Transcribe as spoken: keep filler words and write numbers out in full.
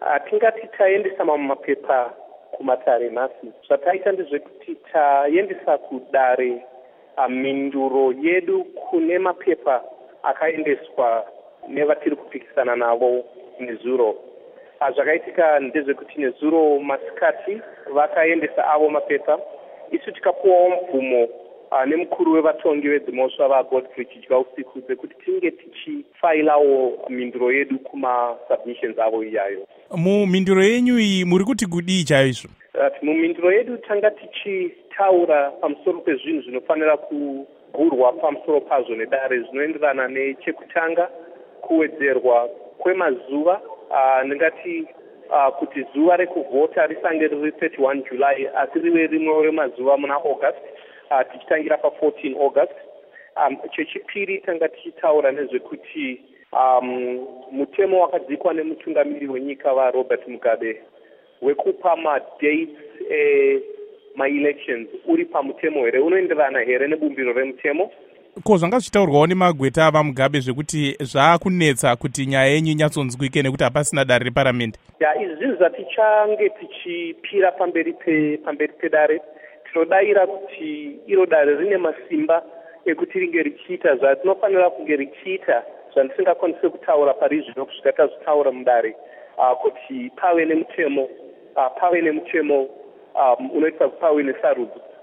Tingati taendesa mamwe mapepa kumatare nhasi. Zvataita ndezvekuti taendesa kudare mhinduro yedu kune mapepa akaendeswa nevatiri kupikisana navo nezuro. Zvakaitika ndezvekuti nezuro masikati vakaendesa avo mapepa. Isu tikapuwawo mvumo nemukuru wevatongi vedzimosva vaGodfrey Chidya usiku dzekuti tinge tichifailawo mhinduro yedu kuma-submissions avo iyayo. Mumhinduro yenyu iyi muri kuti kudii chaizvo? Mumhinduro yedu tanga tichitaura pamusoro pezvinhu zvinofanira kugurwa pamusoro pazvo nedare zvinoenderana nechekutanga kuwedzerwa kwemazuva. Ndingati kuti zuva rekuvhota risange riri thirty-one July asi rive rimwe remazuva muna August, tichitangira pa fourteen August. Chechipiri tanga tichitaura nezvekuti um, mutemo wakadzikwa nemutungamiri wenyika vaRobert Mugabe wekupa madates e ma-elections uri pamutemo here, unoenderana here nebumbiro remutemo. Ko zvanga zvichitaurwawo nemagweta avaMugabe zvekuti zvaakunetsa kuti nyaya yenyu inyatsonzwike nekuti hapasina dare reparamende? Ya, izvi zvinhu zvatichange tichipira pamberi pe pamberi pedare. Tinodayira kuti iro dare rine masimba ekuti ringe richiita zvatinofanira kunge richiita zvandisingakwanisi kutaura pari zvino kusvika tazvitaura mudare, uh, kuti pave nemutemo uh, pave nemutemo um, unoita kuti pave nesarudzo.